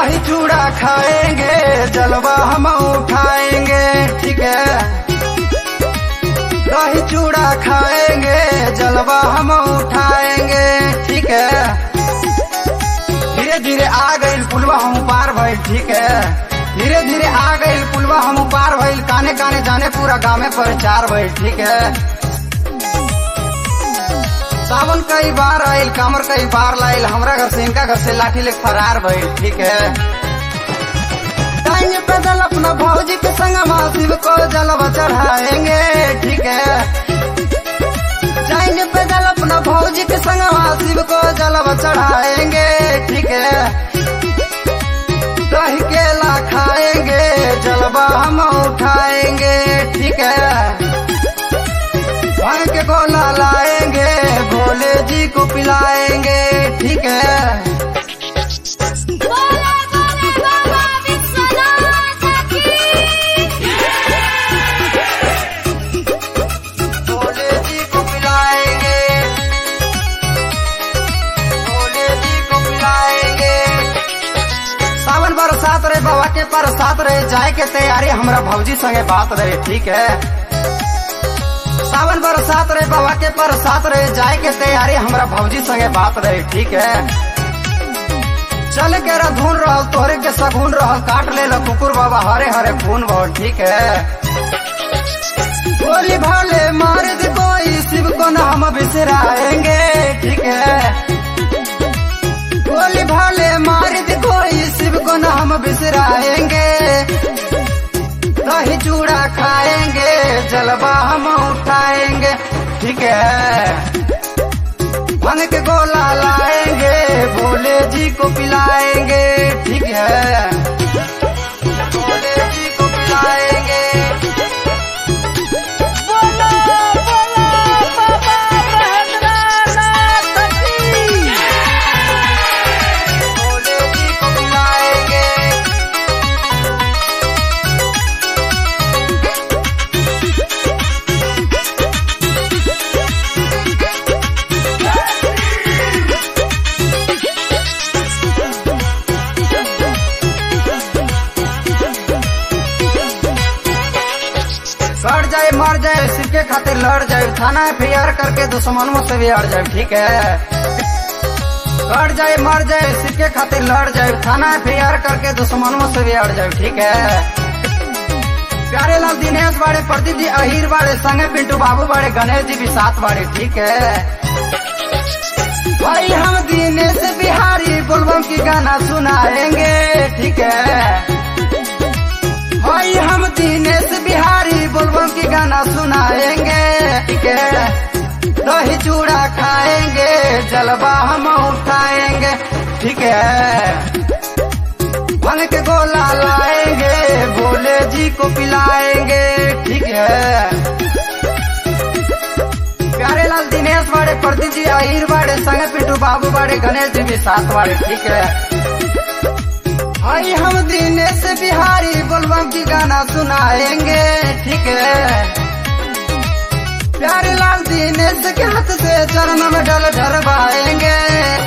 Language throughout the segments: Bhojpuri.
दही चूड़ा खाएंगे जलवा हम उठाएंगे, ठीक है। दही चूड़ा खाएंगे जलवा हम उठाएंगे, ठीक है। धीरे धीरे आ गई पुलवा हम पार भइल, ठीक है। धीरे धीरे आ गई पुलवा हम पार भइल, काने काने जाने पूरा गाँव में प्रचार भइल, ठीक है। सावन कई बार आयल कामर कई बार लाइल, हमरा घर से इनका घर से लाठी ले फरार भइल, ठीक है। जाएंगे पैदल अपना भौजी के संग शिव को जलवा चढ़ाएंगे, ठीक है। जाएंगे पैदल अपना भौजी के संग शिव को जलवा चढ़ाएंगे, ठीक है। दही केला खाएंगे जलवा हम उठाएंगे, ठीक है। भांग के गोला लाएंगे भोले जी को पिलाएंगे, ठीक है। भोले जी को पिलाएंगे, भोले जी को पिलाएंगे। सावन बरसात रहे बाबा के बरसात रहे, जाए के तैयारी हमरा भौजी संगे बात रहे, ठीक है। सावन बरसात रहे बाबा के बरसात रहे, जाए के तैयारी हमरा भौजी संगे बात रहे, ठीक है। चल के धुन रह तोहरे के सगुन रह, काट ले कुकुर बाबा हरे हरे खून बहुत, ठीक है। गोली भाले मार दे कोई शिव को न हम बिसराएंगे, ठीक है। गोली भाले मार दे कोई शिव को न हम बिसराएंगे। दही चूड़ा खाएंगे जलवा हम उठाएंगे, ठीक है। भांग के गोला लाएंगे भोले जी को पिलाएंगे, ठीक है। भोले जी को पिलाएंगे। बोलो बोलो बाबा महेंद्रनाथ की। भोले जी को पिलाएंगे। कट जाए मर जाए शिव के खातिर लड़ जाए, थाना FIR करके दुश्मनों से भी अड़ जाए, ठीक है। कट जाए मर जाए शिव के खातिर लड़ जाए, थाना FIR करके दुश्मनों से भी अड़ जाए, ठीक है। प्यारे लाल दिनेश बाड़े, प्रदीप जी अहिर बाड़े, संगे पिंटू बाबू बाड़े, गणेश जी भी साथ बाड़े, ठीक है। भाई हम दिनेश बिहारी बोलबम की गाना सुनाएंगे, ठीक है। भाई हम दिनेश बिहारी बोलबम की गाना सुनाएंगे, ठीक है। दही चूड़ा खाएंगे जलवा हम उठाएंगे, ठीक है। भांग के गोला लाएंगे भोले जी को पिलाएंगे, ठीक है। प्यारे लाल दिनेश बाड़े, प्रदीप जी अहिर बाड़े, संगे पिंटू बाबू बाड़े, गणेश जी भी साथ बाड़े, ठीक है। भाई हम दिनेश बिहारी बोलबम की गाना सुनाएंगे, ठीक है। प्यारे लाल दिनेश के हाथ से चरण में डल ढरवाएंगे।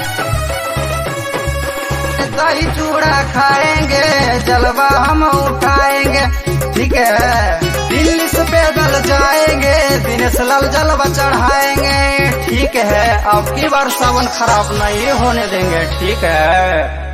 दही चूड़ा खाएंगे जलवा हम उठाएंगे, ठीक है। दिल्ली से पैदल जाएंगे दिनेश लाल जलवा चढ़ाएंगे, ठीक है। अब की बार सावन खराब नहीं होने देंगे, ठीक है।